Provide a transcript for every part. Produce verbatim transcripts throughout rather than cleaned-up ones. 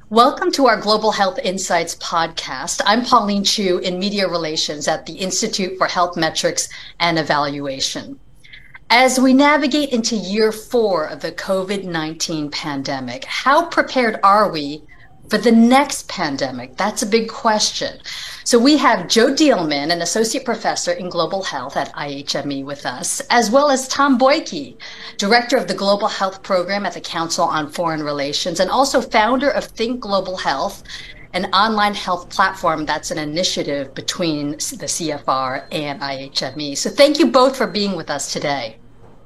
Welcome to our Global Health Insights podcast. I'm Pauline Chu in Media Relations at the Institute for Health Metrics and Evaluation. As we navigate into year four of the COVID nineteen pandemic, how prepared are we for the next pandemic? That's a big question. So we have Joe Dielman, an associate professor in global health at I H M E with us, as well as Tom Boyke, director of the Global Health Program at the Council on Foreign Relations, and also founder of Think Global Health, an online health platform that's an initiative between the C F R and I H M E. So thank you both for being with us today.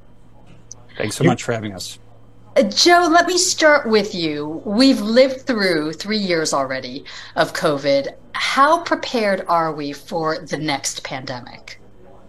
Thanks so much for having us. Joe, let me start with you. We've lived through three years already of COVID. How prepared are we for the next pandemic?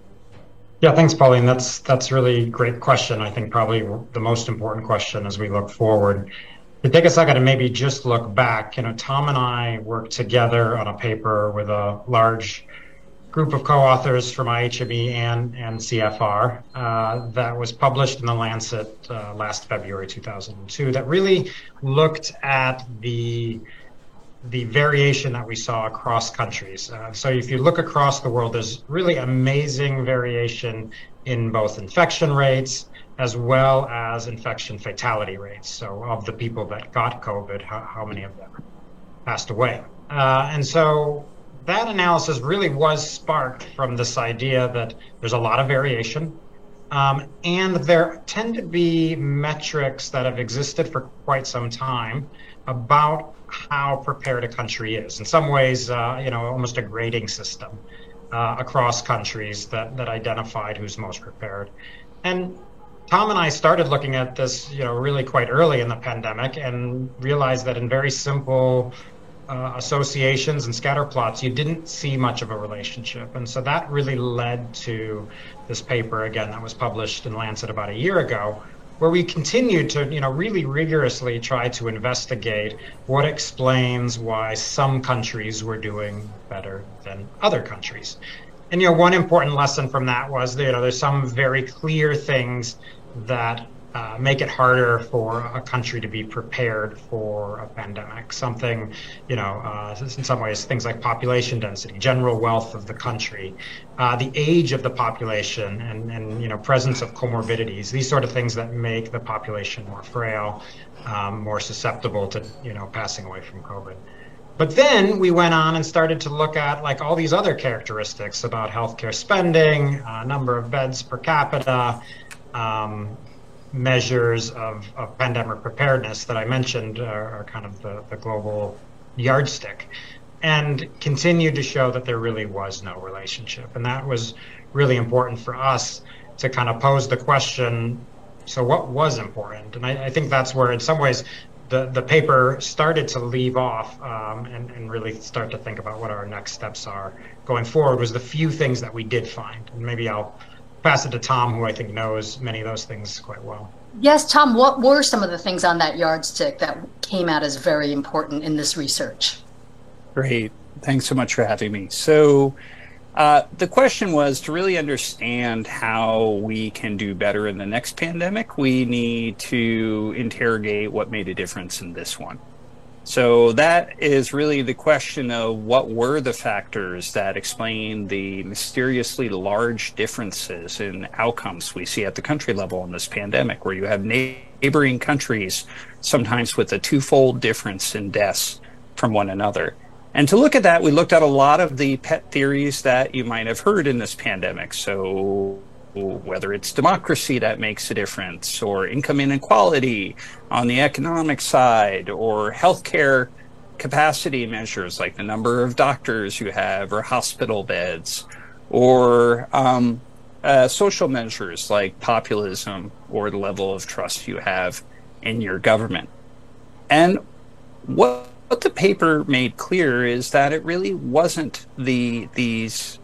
Yeah, thanks, Pauline. That's that's really a great question. I think probably the most important question as we look forward. To take a second and maybe just look back, you know, Tom and I worked together on a paper with a large group of co-authors from I H M E and, and C F R uh, that was published in The Lancet uh, last February two thousand two that really looked at the the variation that we saw across countries. Uh, so if you look across the world, there's really amazing variation in both infection rates as well as infection fatality rates. So of the people that got COVID, how, how many of them passed away? Uh, and so that analysis really was sparked from this idea that there's a lot of variation, um, and there tend to be metrics that have existed for quite some time about how prepared a country is. In some ways, uh, you know, almost a grading system uh, across countries that, that identified who's most prepared. And Tom and I started looking at this, you know, really quite early in the pandemic and realized that in very simple Uh, associations and scatter plots, you didn't see much of a relationship. And so that really led to this paper, again, that was published in Lancet about a year ago, where we continued to, you know, really rigorously try to investigate what explains why some countries were doing better than other countries. And, you know, one important lesson from that was that, you know, there's some very clear things that Uh, make it harder for a country to be prepared for a pandemic. Something, you know, uh, in some ways, things like population density, general wealth of the country, uh, the age of the population, and, and, you know, presence of comorbidities, these sort of things that make the population more frail, um, more susceptible to, you know, passing away from COVID. But then we went on and started to look at like all these other characteristics about healthcare spending, uh, number of beds per capita, um, measures of, of pandemic preparedness that I mentioned are, are kind of the, the global yardstick, and continued to show that there really was no relationship. And that was really important for us to kind of pose the question, so what was important? And I, I think that's where in some ways the, the paper started to leave off um, and, and really start to think about what our next steps are going forward, was the few things that we did find. And maybe I'll pass it to Tom, who I think knows many of those things quite well. Yes, Tom, what were some of the things on that yardstick that came out as very important in this research? Great. Thanks so much for having me. So uh, the question was to really understand how we can do better in the next pandemic. We need to interrogate what made a difference in this one. So that is really the question of what were the factors that explain the mysteriously large differences in outcomes we see at the country level in this pandemic, where you have neighboring countries sometimes with a twofold difference in deaths from one another. And to look at that, we looked at a lot of the pet theories that you might have heard in this pandemic. So whether it's democracy that makes a difference, or income inequality on the economic side, or healthcare capacity measures like the number of doctors you have or hospital beds, or um, uh, social measures like populism or the level of trust you have in your government. And what, what the paper made clear is that it really wasn't the these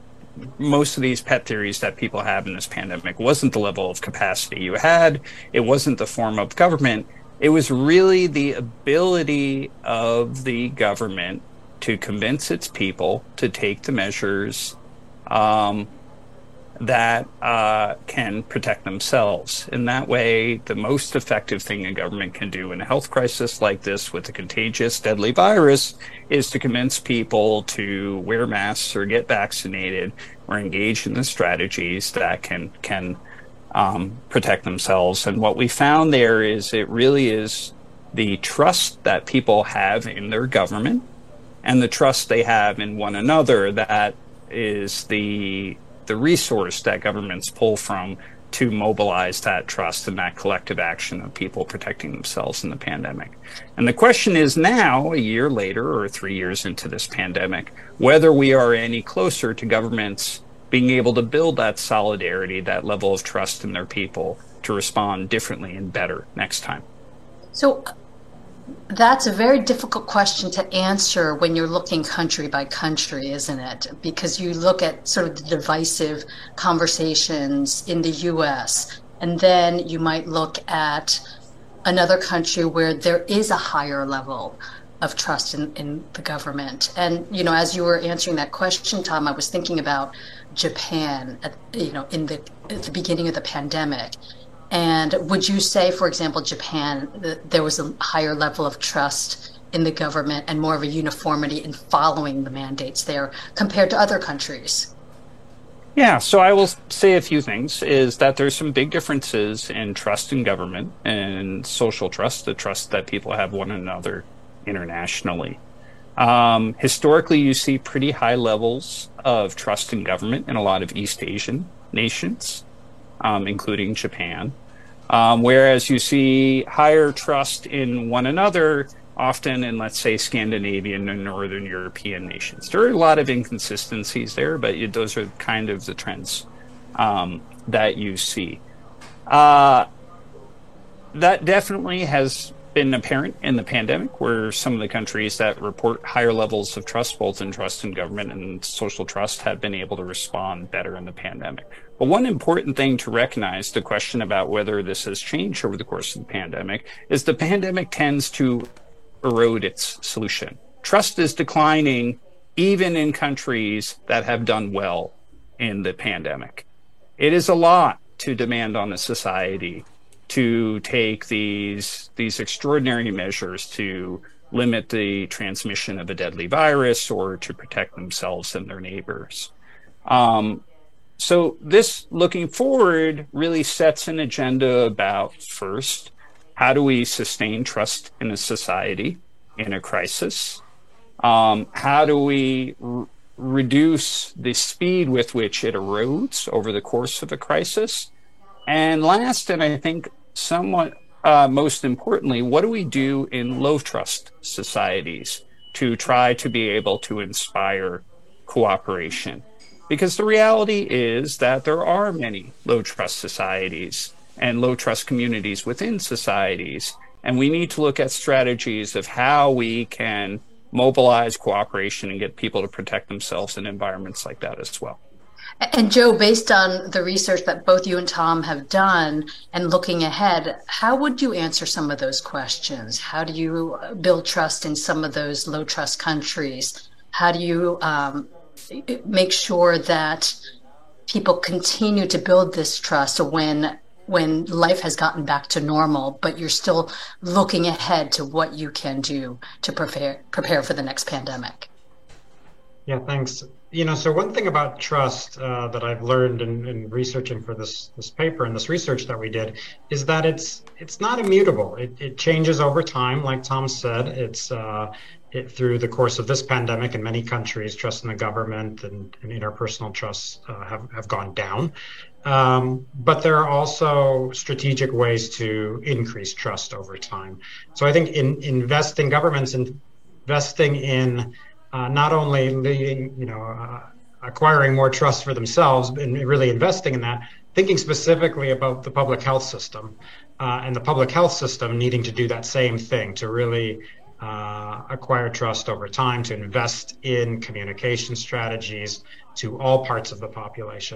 most of these pet theories that people have in this pandemic. Wasn't the level of capacity you had. It wasn't the form of government. It was really the ability of the government to convince its people to take the measures um, that uh, can protect themselves. In that way, the most effective thing a government can do in a health crisis like this with a contagious, deadly virus is to convince people to wear masks or get vaccinated or engage in the strategies that can can um, protect themselves. And what we found there is it really is the trust that people have in their government and the trust they have in one another that is the the resource that governments pull from to mobilize that trust and that collective action of people protecting themselves in the pandemic. And the question is now, a year later or three years into this pandemic, whether we are any closer to governments being able to build that solidarity, that level of trust in their people to respond differently and better next time. So that's a very difficult question to answer when you're looking country by country, isn't it? Because you look at sort of the divisive conversations in the U S, and then you might look at another country where there is a higher level of trust in, in the government. And, you know, as you were answering that question, Tom, I was thinking about Japan, at, you know, in the, at the beginning of the pandemic. And would you say, for example, Japan, that there was a higher level of trust in the government and more of a uniformity in following the mandates there compared to other countries? Yeah, so I will say a few things, is that there's some big differences in trust in government and social trust, the trust that people have one another internationally. Um, historically, you see pretty high levels of trust in government in a lot of East Asian nations, um, including Japan. Um, whereas you see higher trust in one another often in, let's say, Scandinavian and Northern European nations. There are a lot of inconsistencies there, but you, those are kind of the trends um, that you see. Uh, that definitely has been apparent in the pandemic, where some of the countries that report higher levels of trust, both in trust in government and social trust, have been able to respond better in the pandemic. But one important thing to recognize, the question about whether this has changed over the course of the pandemic, is the pandemic tends to erode its solution. Trust is declining even in countries that have done well in the pandemic. It is a lot to demand on a society to take these these extraordinary measures to limit the transmission of a deadly virus or to protect themselves and their neighbors. Um, so this, looking forward, really sets an agenda about, first, how do we sustain trust in a society in a crisis? Um, how do we r- reduce the speed with which it erodes over the course of a crisis? And last, and I think somewhat uh, most importantly, what do we do in low trust societies to try to be able to inspire cooperation? Because the reality is that there are many low trust societies and low trust communities within societies, and we need to look at strategies of how we can mobilize cooperation and get people to protect themselves in environments like that as well. And Joe, based on the research that both you and Tom have done and looking ahead, how would you answer some of those questions? How do you build trust in some of those low trust countries? How do you um, make sure that people continue to build this trust when when life has gotten back to normal, but you're still looking ahead to what you can do to prepare prepare for the next pandemic? Yeah, thanks. You know, so one thing about trust uh, that I've learned in, in researching for this this paper and this research that we did is that it's it's not immutable. It, it changes over time, like Tom said. It's uh, it, through the course of this pandemic in many countries, trust in the government and, and interpersonal trusts uh, have, have gone down. Um, but there are also strategic ways to increase trust over time. So I think in investing, governments in, investing in Uh, not only leading, you know, uh, acquiring more trust for themselves, and really investing in that, thinking specifically about the public health system uh, and the public health system needing to do that same thing to really uh, acquire trust over time, to invest in communication strategies to all parts of the population.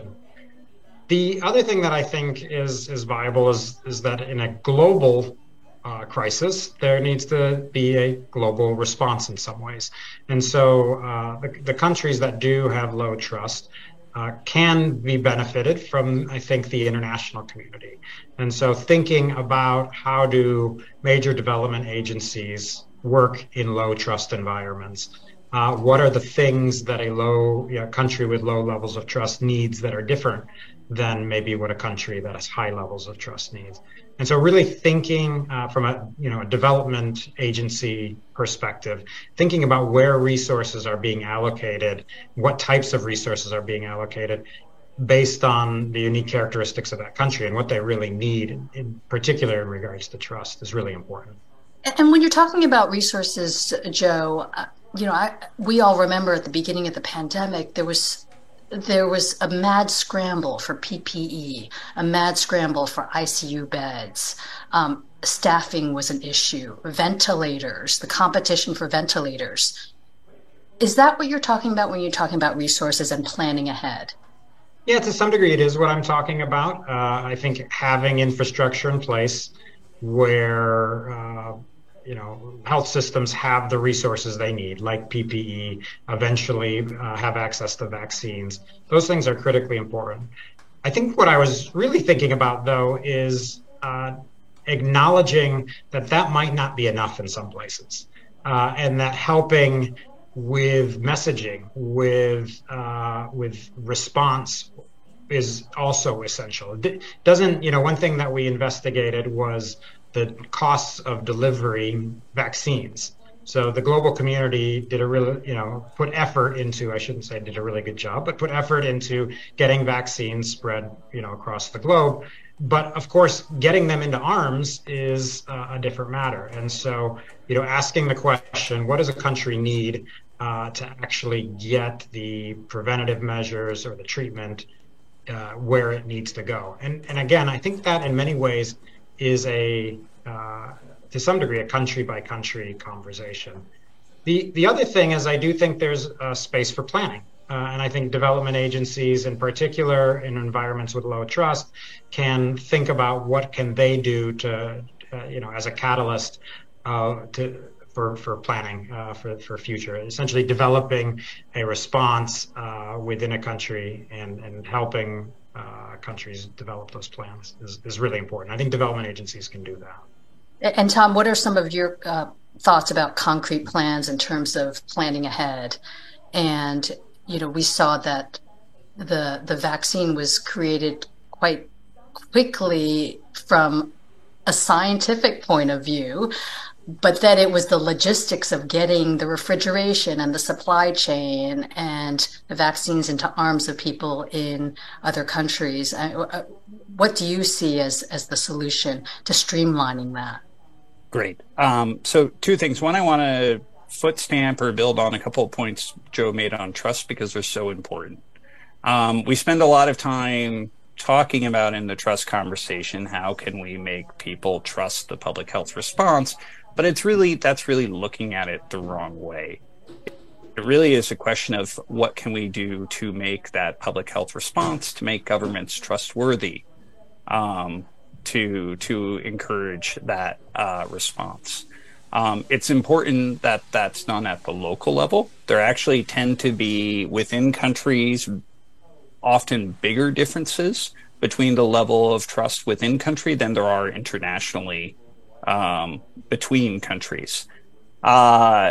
The other thing that I think is is viable is is that in a global Uh, crisis, there needs to be a global response in some ways. And so uh, the, the countries that do have low trust uh, can be benefited from, I think, the international community. And so thinking about how do major development agencies work in low trust environments? Uh, what are the things that a low you know, country with low levels of trust needs that are different than maybe what a country that has high levels of trust needs? And so really thinking uh, from a you know a development agency perspective, thinking about where resources are being allocated, what types of resources are being allocated based on the unique characteristics of that country and what they really need, in particular in regards to trust, is really important. And when you're talking about resources, Joe, uh, you know, I, we all remember at the beginning of the pandemic, there was there was a mad scramble for P P E, a mad scramble for I C U beds. Um, staffing was an issue, ventilators, the competition for ventilators. Is that what you're talking about when you're talking about resources and planning ahead? Yeah, to some degree, it is what I'm talking about. Uh, I think having infrastructure in place where uh, you know, health systems have the resources they need, like P P E, eventually uh, have access to vaccines. Those things are critically important. I think what I was really thinking about, though, is uh, acknowledging that that might not be enough in some places, uh, and that helping with messaging, with uh, with response is also essential. It doesn't, you know, one thing that we investigated was the costs of delivery vaccines. So the global community did a really, you know, put effort into, I shouldn't say did a really good job, but put effort into getting vaccines spread, you know, across the globe. But of course, getting them into arms is uh, a different matter. And so, you know, asking the question, what does a country need uh, to actually get the preventative measures or the treatment uh, where it needs to go? And, and again, I think that in many ways is a, uh, to some degree, a country by country conversation. The the other thing is I do think there's a space for planning. Uh, and I think development agencies in particular in environments with low trust can think about what can they do to, uh, you know, as a catalyst uh, to for, for planning uh, for, for future, essentially developing a response uh, within a country and, and helping Uh, countries develop those plans is, is really important. I think development agencies can do that. And Tom, what are some of your uh, thoughts about concrete plans in terms of planning ahead? And, you know, we saw that the the vaccine was created quite quickly from a scientific point of view, but then it was the logistics of getting the refrigeration and the supply chain and the vaccines into arms of people in other countries. What do you see as, as the solution to streamlining that? Great. Um, so two things. One, I want to foot stamp or build on a couple of points Joe made on trust because they're so important. Um, we spend a lot of time talking about in the trust conversation, how can we make people trust the public health response? But it's really, that's really looking at it the wrong way. It really is a question of what can we do to make that public health response, to make governments trustworthy, um, to to encourage that uh, response. Um, it's important that that's done at the local level. There actually tend to be within countries often bigger differences between the level of trust within country than there are internationally um, between countries. Uh,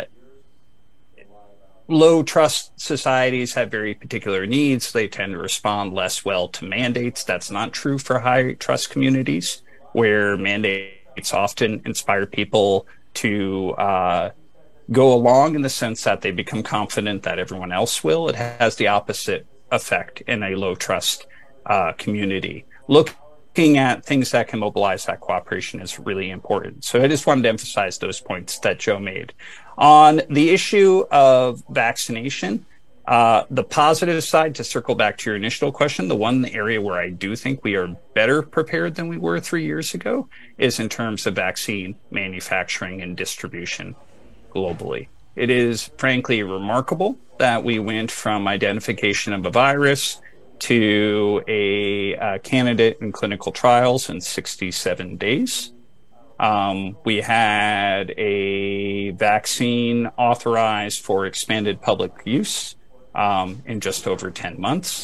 low trust societies have very particular needs. They tend to respond less well to mandates. That's not true for high trust communities, where mandates often inspire people to uh, go along in the sense that they become confident that everyone else will. It has the opposite effect in a low trust uh, community. Looking at things that can mobilize that cooperation is really important. So I just wanted to emphasize those points that Joe made. On the issue of vaccination, uh, the positive side, to circle back to your initial question, the one area where I do think we are better prepared than we were three years ago is in terms of vaccine manufacturing and distribution globally. It is frankly remarkable that we went from identification of a virus to a uh, candidate in clinical trials in sixty-seven days. Um, we had a vaccine authorized for expanded public use um, in just over ten months.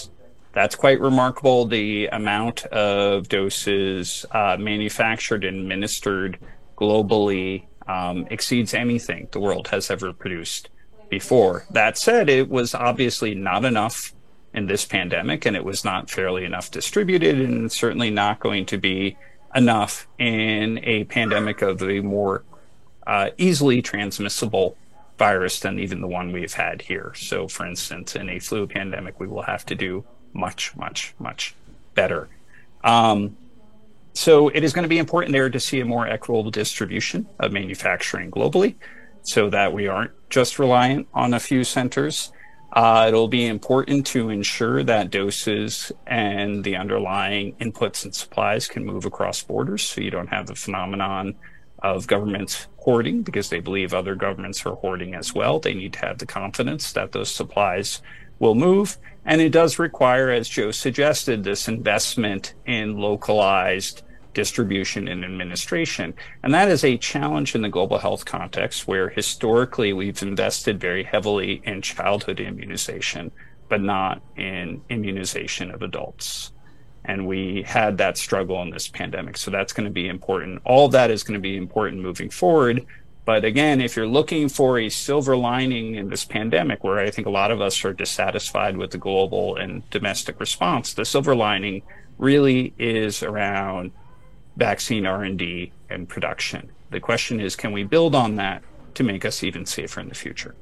That's quite remarkable. The amount of doses uh, manufactured and administered globally um, exceeds anything the world has ever produced before. That said, it was obviously not enough in this pandemic, and it was not fairly enough distributed, and certainly not going to be enough in a pandemic of a more uh, easily transmissible virus than even the one we've had here. So, for instance, in a flu pandemic, we will have to do much, much, much better. Um, so it is going to be important there to see a more equitable distribution of manufacturing globally so that we aren't just reliant on a few centers. Uh, it'll be important to ensure that doses and the underlying inputs and supplies can move across borders so you don't have the phenomenon of governments hoarding because they believe other governments are hoarding as well. They need to have the confidence that those supplies will move. And it does require, as Joe suggested, this investment in localized distribution and administration. And that is a challenge in the global health context where historically we've invested very heavily in childhood immunization, but not in immunization of adults. And we had that struggle in this pandemic. So that's going to be important. All of that is going to be important moving forward. But again, if you're looking for a silver lining in this pandemic, where I think a lot of us are dissatisfied with the global and domestic response, the silver lining really is around vaccine R and D and production. The question is, can we build on that to make us even safer in the future?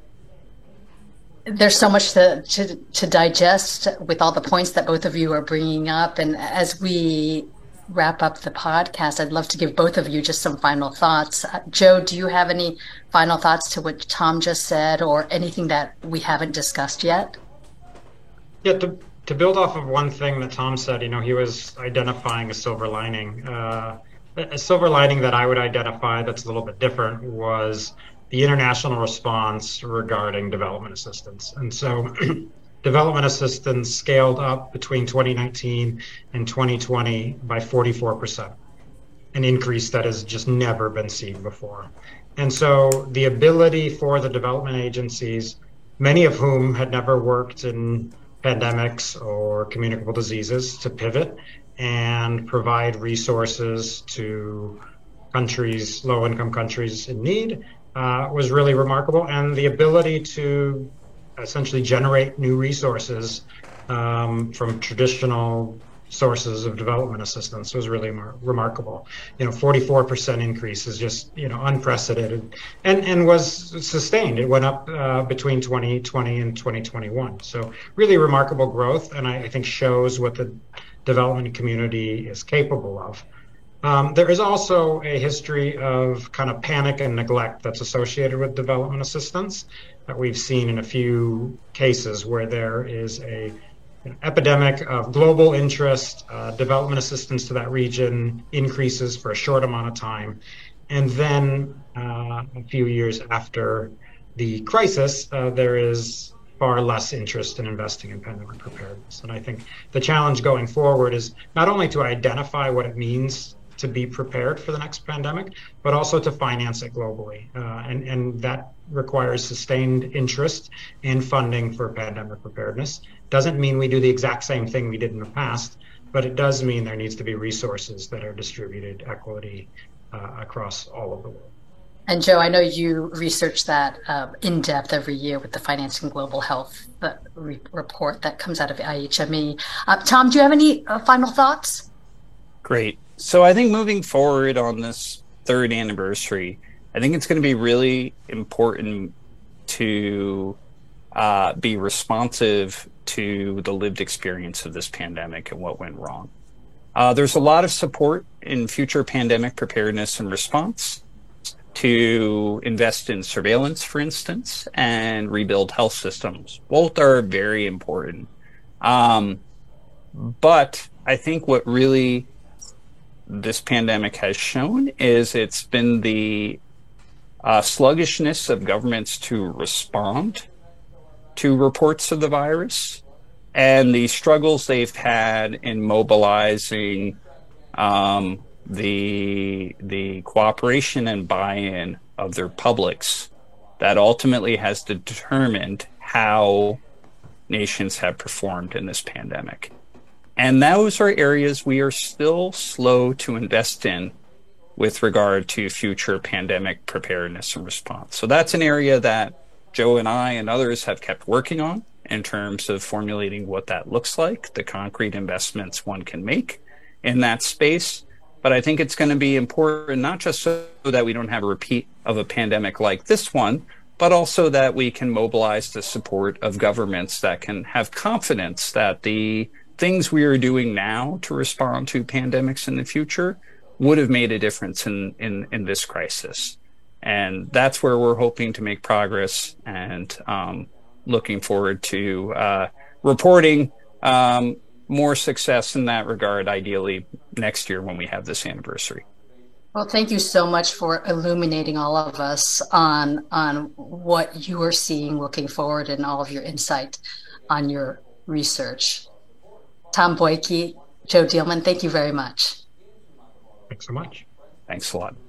There's so much to, to, to digest with all the points that both of you are bringing up. And as we wrap up the podcast, I'd love to give both of you just some final thoughts. Uh, Joe, do you have any final thoughts to what Tom just said or anything that we haven't discussed yet? Yeah, to, to build off of one thing that Tom said, you know, he was identifying a silver lining. Uh, a silver lining that I would identify that's a little bit different was the international response regarding development assistance. And so development assistance scaled up between twenty nineteen and twenty twenty by forty-four percent, an increase that has just never been seen before. And so the ability for the development agencies, many of whom had never worked in pandemics or communicable diseases, to pivot and provide resources to countries, low-income countries in need, uh, was really remarkable. And the ability to essentially generate new resources um, from traditional sources of development assistance was really mar- remarkable. You know, forty-four percent increase is just, you know, unprecedented and, and was sustained. It went up uh, between twenty twenty and twenty twenty-one. So really remarkable growth, and I, I think shows what the development community is capable of. Um, there is also a history of kind of panic and neglect that's associated with development assistance that we've seen in a few cases where there is a an epidemic of global interest, uh, development assistance to that region increases for a short amount of time. And then uh, a few years after the crisis, uh, there is far less interest in investing in pandemic preparedness. And I think the challenge going forward is not only to identify what it means to be prepared for the next pandemic, but also to finance it globally. Uh, and, and that requires sustained interest in funding for pandemic preparedness. Doesn't mean we do the exact same thing we did in the past, but it does mean there needs to be resources that are distributed equity uh, across all of the world. And Joe, I know you research that uh, in depth every year with the Financing Global Health uh, re- report that comes out of I H M E. Uh, Tom, do you have any uh, final thoughts? Great. So I think moving forward on this third anniversary, I think it's going to be really important to uh, be responsive to the lived experience of this pandemic and what went wrong. Uh, there's a lot of support in future pandemic preparedness and response to invest in surveillance, for instance, and rebuild health systems. Both are very important. Um, but I think what really this pandemic has shown is it's been the uh, sluggishness of governments to respond to reports of the virus and the struggles they've had in mobilizing um, the the cooperation and buy-in of their publics that ultimately has determined how nations have performed in this pandemic. And those are areas we are still slow to invest in with regard to future pandemic preparedness and response. So that's an area that Joe and I and others have kept working on in terms of formulating what that looks like, the concrete investments one can make in that space. But I think it's going to be important, not just so that we don't have a repeat of a pandemic like this one, but also that we can mobilize the support of governments that can have confidence that the things we are doing now to respond to pandemics in the future would have made a difference in, in, in this crisis. And that's where we're hoping to make progress, and um, looking forward to uh, reporting um, more success in that regard, ideally next year when we have this anniversary. Well, thank you so much for illuminating all of us on, on what you are seeing looking forward, and all of your insight on your research. Tom Boyke, Joe Dielman, thank you very much. Thanks so much. Thanks a lot.